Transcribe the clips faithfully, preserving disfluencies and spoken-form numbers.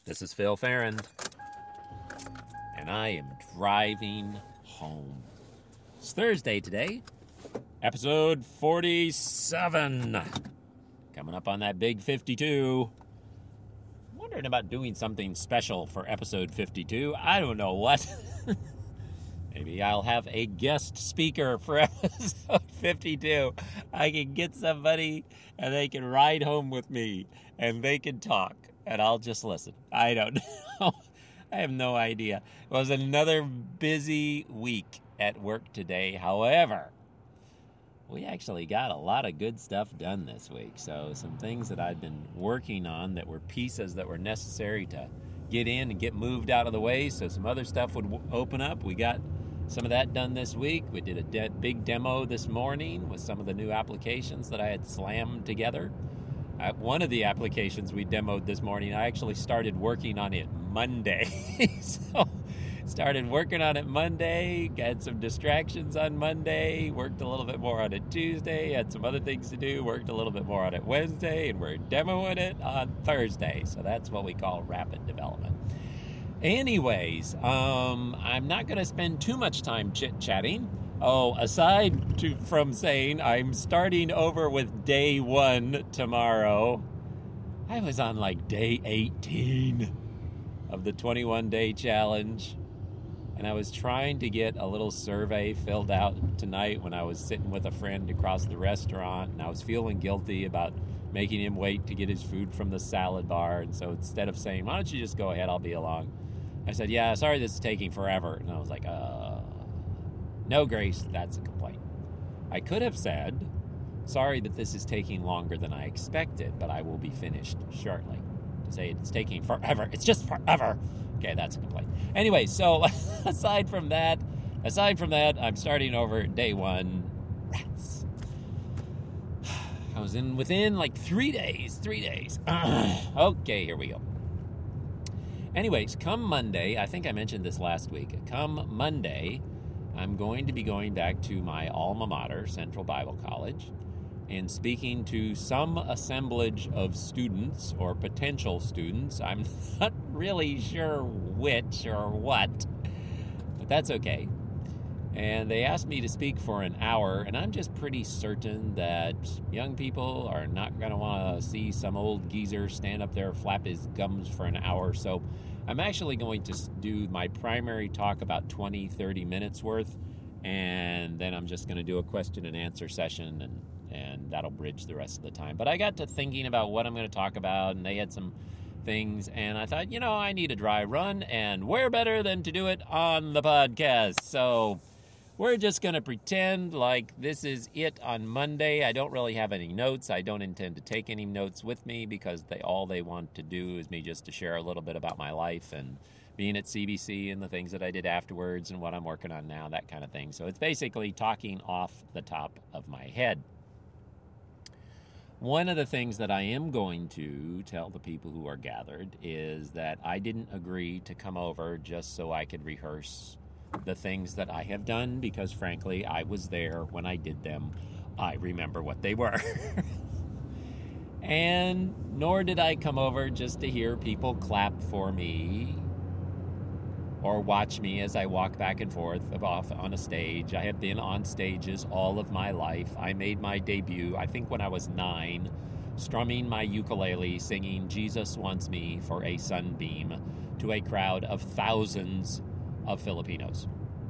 This is Phil Farrand, and I am driving home. It's Thursday today, episode forty-seven. Coming up on that big fifty-two. I'm wondering about doing something special for episode fifty-two. I don't know what. Maybe I'll have a guest speaker for episode fifty-two. I can get somebody and they can ride home with me and they can talk and I'll just listen. I don't know. I have no idea. It was another busy week at work today. However, we actually got a lot of good stuff done this week. So some things that I'd been working on that were pieces that were necessary to get in and get moved out of the way so some other stuff would w- open up. We got some of that done this week. We did a de- big demo this morning with some of the new applications that I had slammed together. Uh, one of the applications we demoed this morning, I actually started working on it Monday. so started working on it Monday, had some distractions on Monday, worked a little bit more on it Tuesday, had some other things to do, worked a little bit more on it Wednesday, and we're demoing it on Thursday. So that's what we call rapid development. Anyways, um, I'm not going to spend too much time chit-chatting. Oh, aside to, from saying I'm starting over with day one tomorrow, I was on like day eighteen of the twenty-one day challenge, and I was trying to get a little survey filled out tonight when I was sitting with a friend across the restaurant, and I was feeling guilty about making him wait to get his food from the salad bar, and so instead of saying, why don't you just go ahead, I'll be along, I said, yeah, sorry this is taking forever. And I was like, uh, no, Grace, that's a complaint. I could have said, sorry that this is taking longer than I expected, but I will be finished shortly. To say it's taking forever, it's just forever. Okay, that's a complaint. Anyway, so aside from that, aside from that, I'm starting over day one. Rats. I was in within like three days, three days. Okay, here we go. Anyways, come Monday, I think I mentioned this last week, come Monday, I'm going to be going back to my alma mater, Central Bible College, and speaking to some assemblage of students or potential students. I'm not really sure which or what, but that's okay. And they asked me to speak for an hour, and I'm just pretty certain that young people are not going to want to see some old geezer stand up there, flap his gums for an hour. So I'm actually going to do my primary talk about twenty, thirty minutes worth, and then I'm just going to do a question and answer session, and, and that'll bridge the rest of the time. But I got to thinking about what I'm going to talk about, and they had some things, and I thought, you know, I need a dry run, and where better than to do it on the podcast. So we're just going to pretend like this is it on Monday. I don't really have any notes. I don't intend to take any notes with me because they all they want to do is me just to share a little bit about my life and being at C B C and the things that I did afterwards and what I'm working on now, that kind of thing. So it's basically talking off the top of my head. One of the things that I am going to tell the people who are gathered is that I didn't agree to come over just so I could rehearse the things that I have done, because frankly, I was there when I did them. I remember what they were. And nor did I come over just to hear people clap for me or watch me as I walk back and forth off on a stage. I have been on stages all of my life. I made my debut, I think when I was nine, strumming my ukulele, singing Jesus Wants Me for a Sunbeam to a crowd of thousands of Filipinos.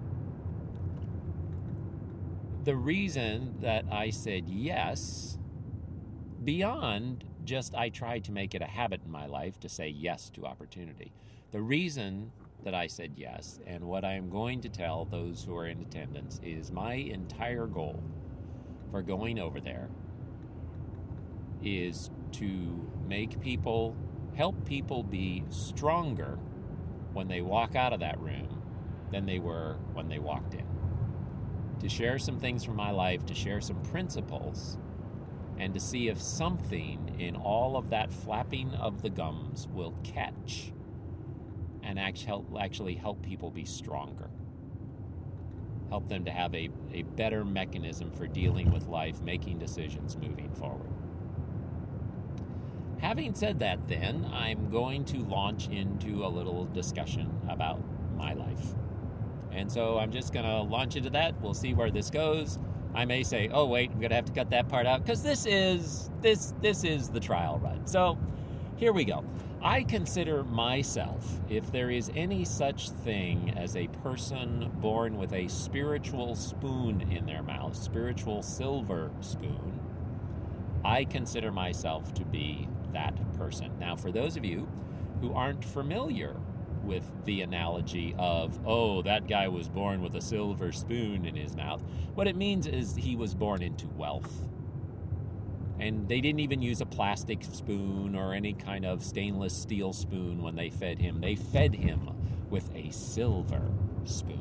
The reason that I said yes, beyond just I tried to make it a habit in my life to say yes to opportunity, the reason that I said yes, and what I am going to tell those who are in attendance, is my entire goal for going over there is to make people, help people be stronger when they walk out of that room than they were when they walked in. To share some things from my life, to share some principles, and to see if something in all of that flapping of the gums will catch and actually help people be stronger. Help them to have a, a better mechanism for dealing with life, making decisions, moving forward. Having said that, then, I'm going to launch into a little discussion about my life. And so I'm just going to launch into that. We'll see where this goes. I may say, oh, wait, I'm going to have to cut that part out because this is, this, this is the trial run. So here we go. I consider myself, if there is any such thing as a person born with a spiritual spoon in their mouth, spiritual silver spoon, I consider myself to be that person. Now, for those of you who aren't familiar with the analogy of, oh, that guy was born with a silver spoon in his mouth, what it means is he was born into wealth. And they didn't even use a plastic spoon or any kind of stainless steel spoon when they fed him. They fed him with a silver spoon.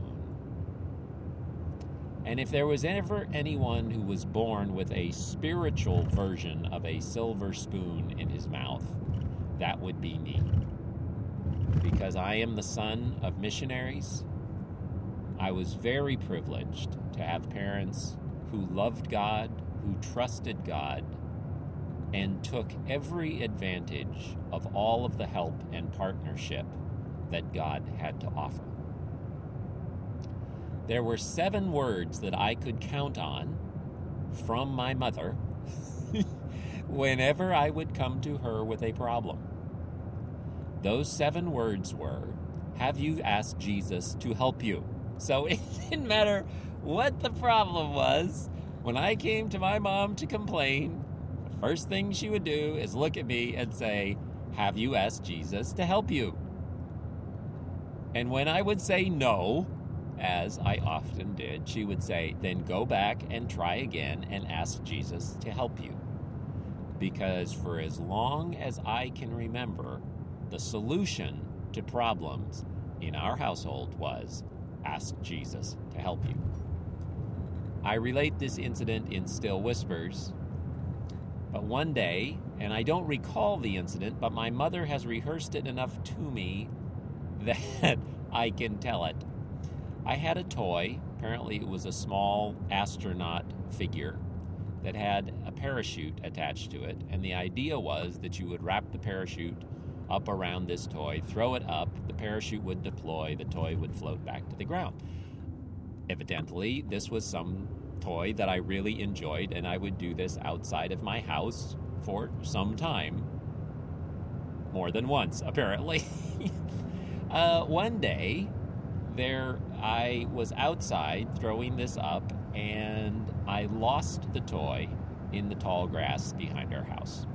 And if there was ever anyone who was born with a spiritual version of a silver spoon in his mouth, that would be me. Because I am the son of missionaries, I was very privileged to have parents who loved God, who trusted God, and took every advantage of all of the help and partnership that God had to offer. There were seven words that I could count on from my mother whenever I would come to her with a problem. Those seven words were, have you asked Jesus to help you? So it didn't matter what the problem was. When I came to my mom to complain, the first thing she would do is look at me and say, have you asked Jesus to help you? And when I would say no, as I often did, she would say, then go back and try again and ask Jesus to help you. Because for as long as I can remember, the solution to problems in our household was ask Jesus to help you. I relate this incident in still whispers, but one day, and I don't recall the incident, but my mother has rehearsed it enough to me that I can tell it. I had a toy, apparently it was a small astronaut figure that had a parachute attached to it, and the idea was that you would wrap the parachute up around this toy, throw it up, the parachute would deploy, the toy would float back to the ground. Evidently, this was some toy that I really enjoyed, and I would do this outside of my house for some time. More than once, apparently. uh, one day, there I was outside throwing this up, and I lost the toy in the tall grass behind our house.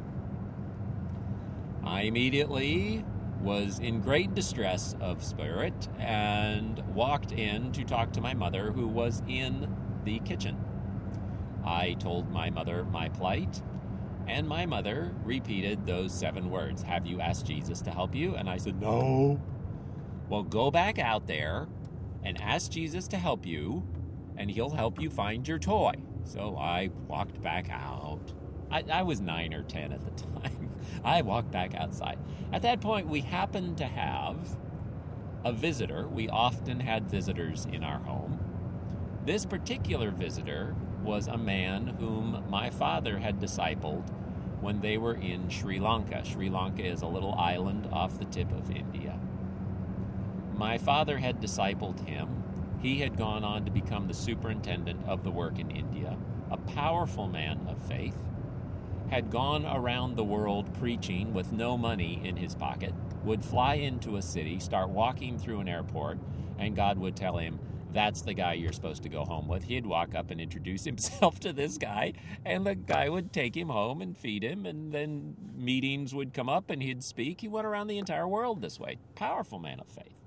I immediately was in great distress of spirit and walked in to talk to my mother, who was in the kitchen. I told my mother my plight, and my mother repeated those seven words, have you asked Jesus to help you? And I said, no. Well, go back out there and ask Jesus to help you, and he'll help you find your toy. So I walked back out. I, I was nine or ten at the time. I walked back outside. At that point, we happened to have a visitor. We often had visitors in our home. This particular visitor was a man whom my father had discipled when they were in Sri Lanka. Sri Lanka is a little island off the tip of India. My father had discipled him. He had gone on to become the superintendent of the work in India, a powerful man of faith, had gone around the world preaching with no money in his pocket, would fly into a city, start walking through an airport, and God would tell him, that's the guy you're supposed to go home with. He'd walk up and introduce himself to this guy, and the guy would take him home and feed him, and then meetings would come up and he'd speak. He went around the entire world this way. Powerful man of faith.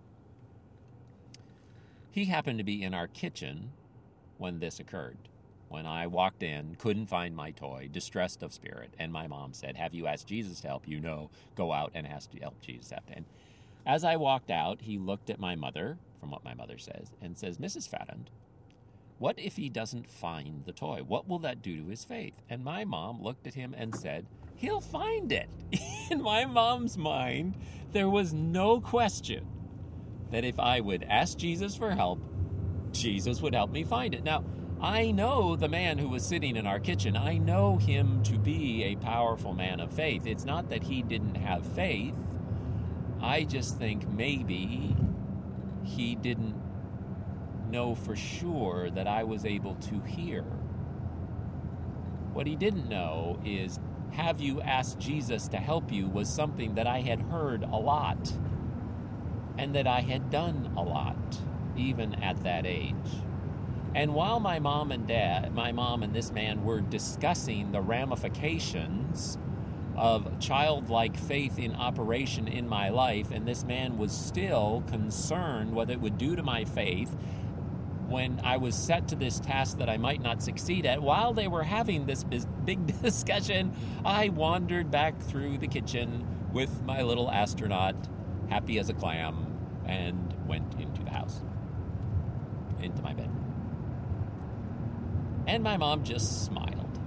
He happened to be in our kitchen when this occurred. When I walked in, couldn't find my toy, distressed of spirit, and my mom said, have you asked Jesus to help you? No, go out and ask to help Jesus. And as I walked out, he looked at my mother, from what my mother says, and says, Missus Fadden, what if he doesn't find the toy? What will that do to his faith? And my mom looked at him and said, he'll find it. In my mom's mind, there was no question that if I would ask Jesus for help, Jesus would help me find it. Now, I know the man who was sitting in our kitchen. I know him to be a powerful man of faith. It's not that he didn't have faith. I just think maybe he didn't know for sure that I was able to hear. What he didn't know is, have you asked Jesus to help you was something that I had heard a lot and that I had done a lot, even at that age. And while my mom and dad, my mom and this man were discussing the ramifications of childlike faith in operation in my life, and this man was still concerned what it would do to my faith when I was set to this task that I might not succeed at, while they were having this big discussion, I wandered back through the kitchen with my little astronaut, happy as a clam, and went into the house, into my bedroom. And my mom just smiled,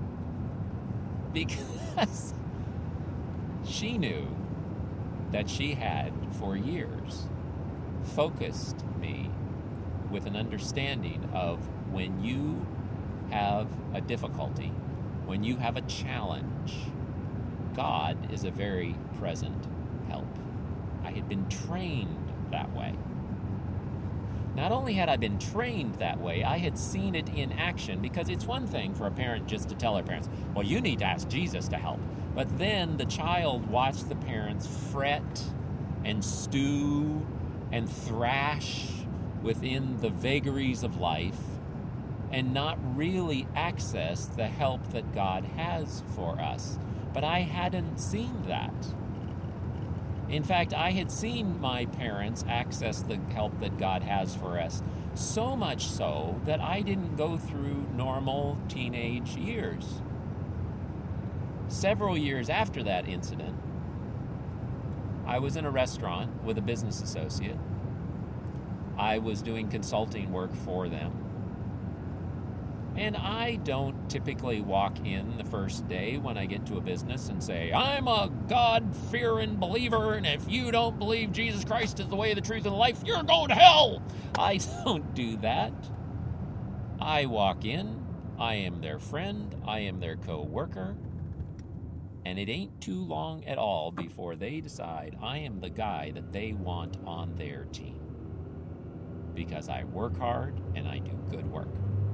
because she knew that she had, for years, focused me with an understanding of when you have a difficulty, when you have a challenge, God is a very present help. I had been trained that way. Not only had I been trained that way, I had seen it in action, because it's one thing for a parent just to tell their parents, well, you need to ask Jesus to help. But then the child watched the parents fret and stew and thrash within the vagaries of life and not really access the help that God has for us. But I hadn't seen that. In fact, I had seen my parents access the help that God has for us, so much so that I didn't go through normal teenage years. Several years after that incident, I was in a restaurant with a business associate. I was doing consulting work for them. And I don't typically walk in the first day when I get to a business and say, I'm a God-fearing believer, and if you don't believe Jesus Christ is the way, the truth, and the life, you're going to hell. I don't do that. I walk in, I am their friend, I am their co-worker, and it ain't too long at all before they decide I am the guy that they want on their team. Because I work hard and I do good work.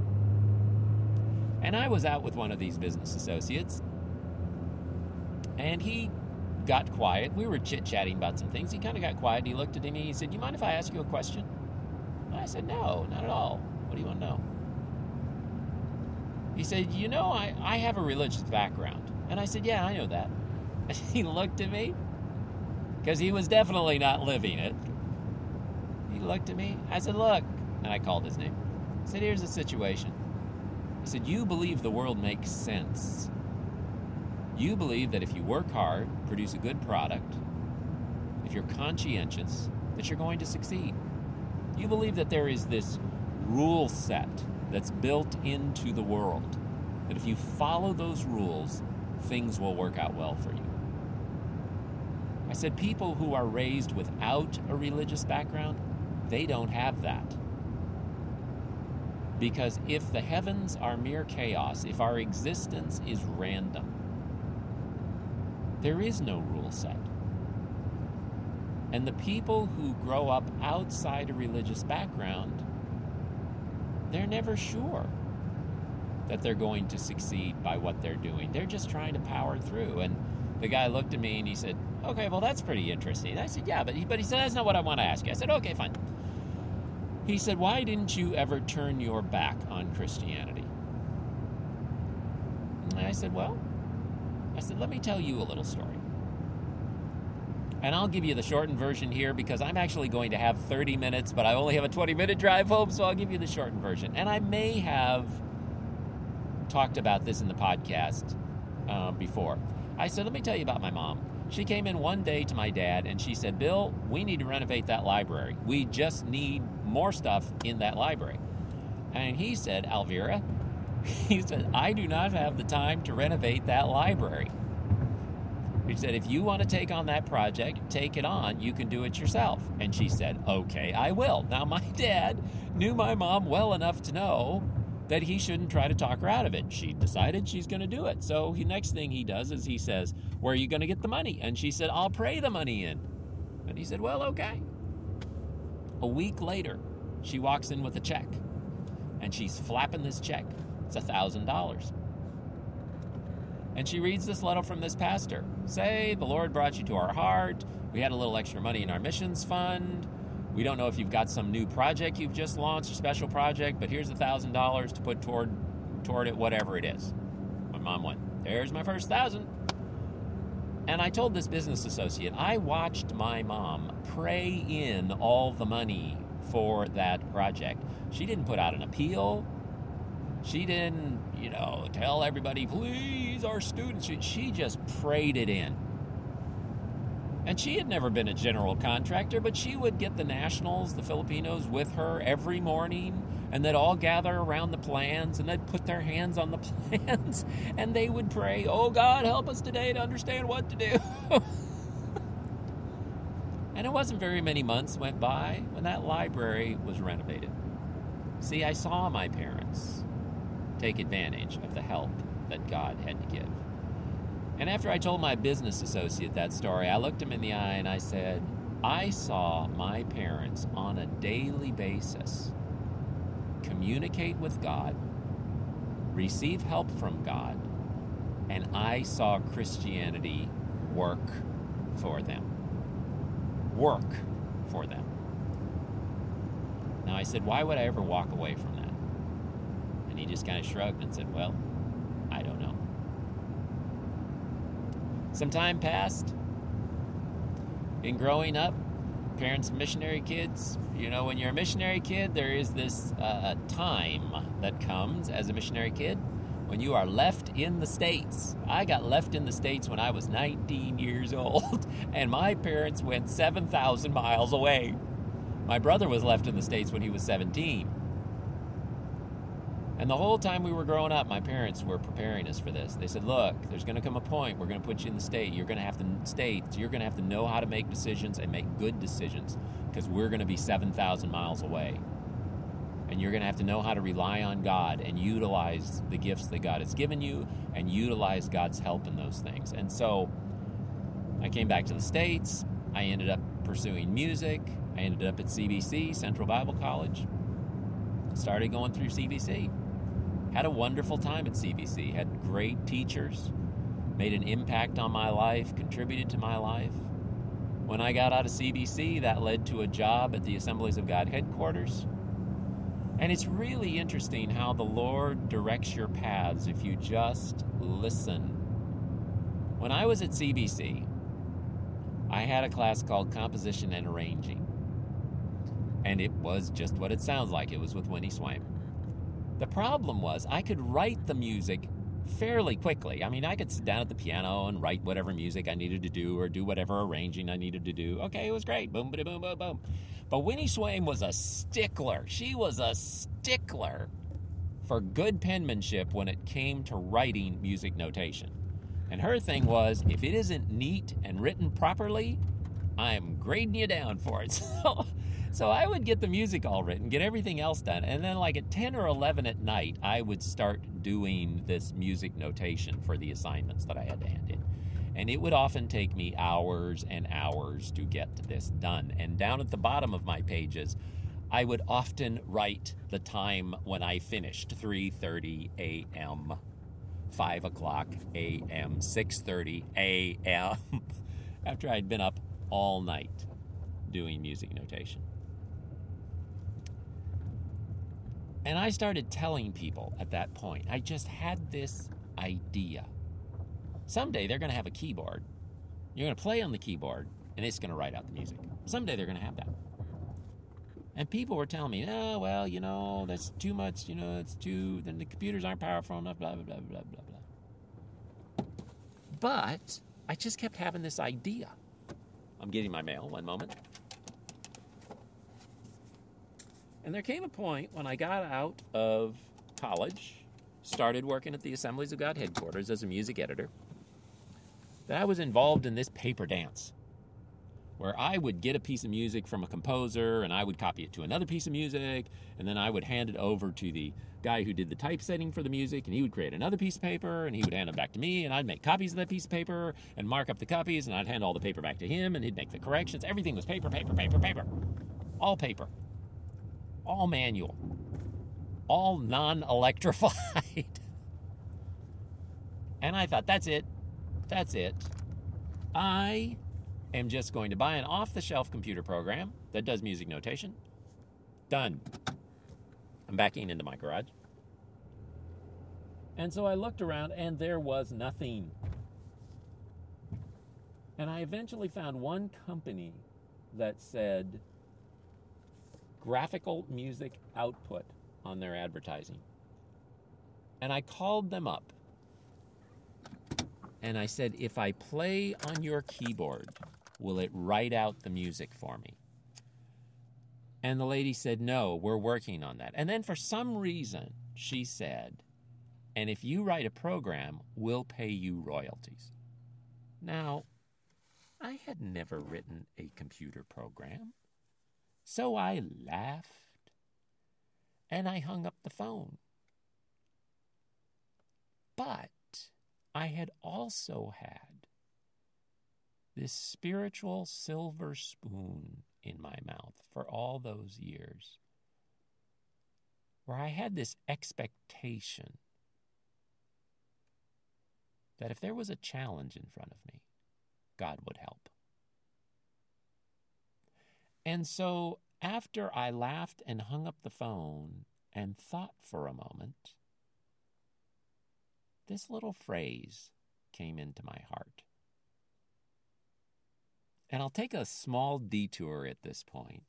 And I was out with one of these business associates, and he got quiet. We were chit-chatting about some things. He kind of got quiet. He looked at me. He said, you mind if I ask you a question? And I said, no, not at all. What do you want to know? He said, you know, I, I have a religious background. And I said, yeah, I know that. And he looked at me, because he was definitely not living it. He looked at me. I said, look, and I called his name. I said, here's the situation. I said, you believe the world makes sense. You believe that if you work hard, produce a good product, if you're conscientious, that you're going to succeed. You believe that there is this rule set that's built into the world, that if you follow those rules, things will work out well for you. I said, people who are raised without a religious background, they don't have that. Because if the heavens are mere chaos, if our existence is random, there is no rule set. And the people who grow up outside a religious background, they're never sure that they're going to succeed by what they're doing. They're just trying to power through. And the guy looked at me and he said, okay, well, that's pretty interesting. And I said, yeah, but he, but he said, that's not what I want to ask you. I said, okay, fine. He said, why didn't you ever turn your back on Christianity? And I said, well, I said, let me tell you a little story. And I'll give you the shortened version here, because I'm actually going to have thirty minutes, but I only have a twenty-minute drive home, so I'll give you the shortened version. And I may have talked about this in the podcast uh, before. I said, let me tell you about my mom. She came in one day to my dad, and she said, Bill, we need to renovate that library. We just need more stuff in that library. And he said, Alvira, he said, I do not have the time to renovate that library. He said, if you want to take on that project, take it on. You can do it yourself. And she said, okay, I will. Now, my dad knew my mom well enough to know that he shouldn't try to talk her out of it. She decided she's going to do it. So the next thing he does is he says, where are you going to get the money? And she said, I'll pray the money in. And he said, well, okay. A week later, she walks in with a check. And she's flapping this check. It's a thousand dollars. And she reads this letter from this pastor. Say, the Lord brought you to our heart. We had a little extra money in our missions fund. We don't know if you've got some new project you've just launched, a special project, but here's a thousand dollars to put toward toward it, whatever it is. My mom went, there's my first thousand. And I told this business associate, I watched my mom pray in all the money for that project. She didn't put out an appeal. She didn't, you know, tell everybody, please, our students. She, she just prayed it in. And she had never been a general contractor, but she would get the nationals, the Filipinos, with her every morning, and they'd all gather around the plans, and they'd put their hands on the plans, and they would pray, oh, God, help us today to understand what to do. And it wasn't very many months went by when that library was renovated. See, I saw my parents take advantage of the help that God had to give. And after I told my business associate that story, I looked him in the eye and I said, I saw my parents on a daily basis communicate with God, receive help from God, and I saw Christianity work for them. Work for them. Now I said, why would I ever walk away from that? And he just kind of shrugged and said, well, I don't know. Some time passed in growing up, parents of missionary kids. You know, when you're a missionary kid, there is this uh, time that comes as a missionary kid when you are left in the States. I got left in the States when I was nineteen years old, and my parents went seven thousand miles away. My brother was left in the States when he was seventeen. And the whole time we were growing up, my parents were preparing us for this. They said, look, there's going to come a point we're going to put you in the state. You're going to have to stay. You're going to have to know how to make decisions and make good decisions because we're going to be seven thousand miles away. And you're going to have to know how to rely on God and utilize the gifts that God has given you and utilize God's help in those things. And so I came back to the States. I ended up pursuing music. I ended up at C B C, Central Bible College. Started going through C B C. Had a wonderful time at C B C. Had great teachers. Made an impact on my life. Contributed to my life. When I got out of C B C, that led to a job at the Assemblies of God headquarters. And it's really interesting how the Lord directs your paths if you just listen. When I was at C B C, I had a class called Composition and Arranging. And it was just what it sounds like. It was with Winnie Swaim. The problem was I could write the music fairly quickly. I mean, I could sit down at the piano and write whatever music I needed to do or do whatever arranging I needed to do. Okay, it was great. Boom, boom, boom, boom, boom. But Winnie Swaim was a stickler. She was a stickler for good penmanship when it came to writing music notation. And her thing was, if it isn't neat and written properly, I'm grading you down for it. So, so I would get the music all written, get everything else done, and then like at ten or eleven at night, I would start doing this music notation for the assignments that I had to hand in. And it would often take me hours and hours to get this done. And down at the bottom of my pages, I would often write the time when I finished, three thirty a.m., five o'clock a.m., six thirty a.m., after I'd been up all night doing music notation. And I started telling people at that point, I just had this idea. Someday they're going to have a keyboard. You're going to play on the keyboard, and it's going to write out the music. Someday they're going to have that. And people were telling me, oh, well, you know, that's too much, you know, it's too, then the computers aren't powerful enough, blah, blah, blah, blah, blah, blah. But I just kept having this idea. I'm getting my mail, one moment. And there came a point when I got out of college, started working at the Assemblies of God headquarters as a music editor, that I was involved in this paper dance. where I would get a piece of music from a composer and I would copy it to another piece of music, and then I would hand it over to the guy who did the typesetting for the music, and he would create another piece of paper and he would hand it back to me, and I'd make copies of that piece of paper and mark up the copies, and I'd hand all the paper back to him and he'd make the corrections. Everything was paper, paper, paper, paper. All paper. All manual. All non-electrified. And I thought, that's it. That's it. I am just going to buy an off-the-shelf computer program that does music notation. Done. I'm backing into my garage. And so I looked around, and there was nothing. And I eventually found one company that said graphical music output on their advertising. And I called them up. And I said, if I play on your keyboard, will it write out the music for me? And the lady said, no, we're working on that. And then for some reason, she said, and if you write a program, we'll pay you royalties. Now, I had never written a computer program, so I laughed, and I hung up the phone. But I had also had this spiritual silver spoon in my mouth for all those years, where I had this expectation that if there was a challenge in front of me, God would help. And so after I laughed and hung up the phone and thought for a moment, this little phrase came into my heart. And I'll take a small detour at this point,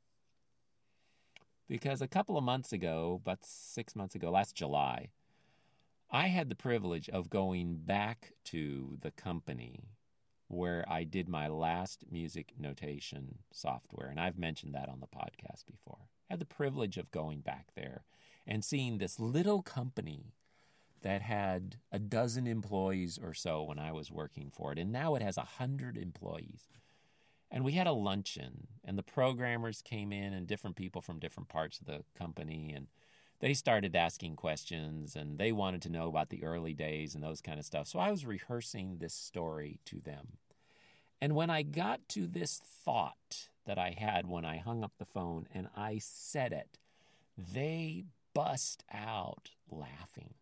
because a couple of months ago, about six months ago, last July, I had the privilege of going back to the company where I did my last music notation software, and I've mentioned that on the podcast before. I had the privilege of going back there and seeing this little company that had a dozen employees or so when I was working for it, and now it has a hundred employees. And we had a luncheon, and the programmers came in, and different people from different parts of the company, and they started asking questions, and they wanted to know about the early days and those kind of stuff. So I was rehearsing this story to them. And when I got to this thought that I had when I hung up the phone and I said it, they bust out laughing.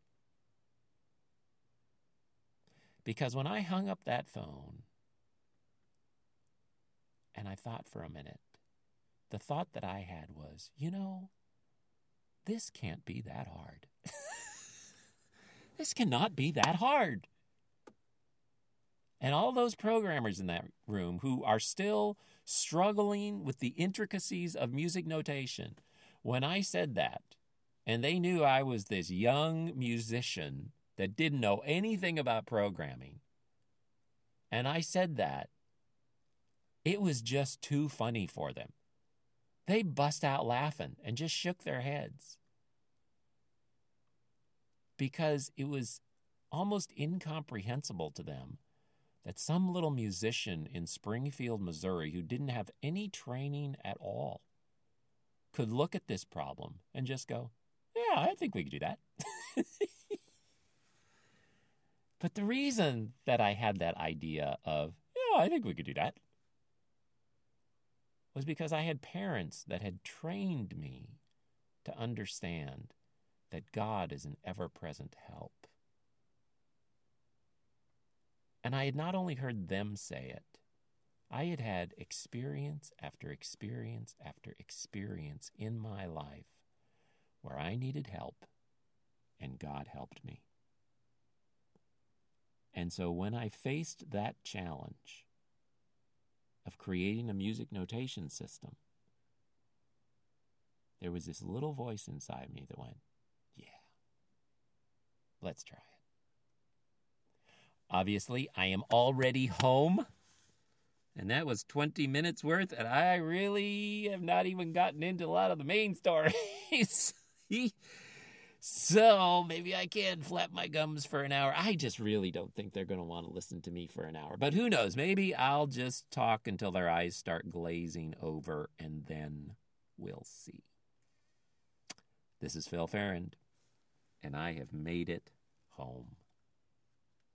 Because when I hung up that phone and I thought for a minute, the thought that I had was, you know, this can't be that hard. This cannot be that hard. And all those programmers in that room who are still struggling with the intricacies of music notation, when I said that, and they knew I was this young musician that didn't know anything about programming, and I said that, it was just too funny for them. They bust out laughing and just shook their heads, because it was almost incomprehensible to them that some little musician in Springfield, Missouri, who didn't have any training at all, could look at this problem and just go, yeah, I think we could do that. But the reason that I had that idea of, yeah, I think we could do that, was because I had parents that had trained me to understand that God is an ever-present help. And I had not only heard them say it, I had had experience after experience after experience in my life where I needed help, and God helped me. And so when I faced that challenge of creating a music notation system, there was this little voice inside me that went, yeah, let's try it. Obviously, I am already home, and that was twenty minutes worth, and I really have not even gotten into a lot of the main stories. So maybe I can flap my gums for an hour. I just really don't think they're going to want to listen to me for an hour. But who knows? Maybe I'll just talk until their eyes start glazing over, and then we'll see. This is Phil Ferrand, and I have made it home.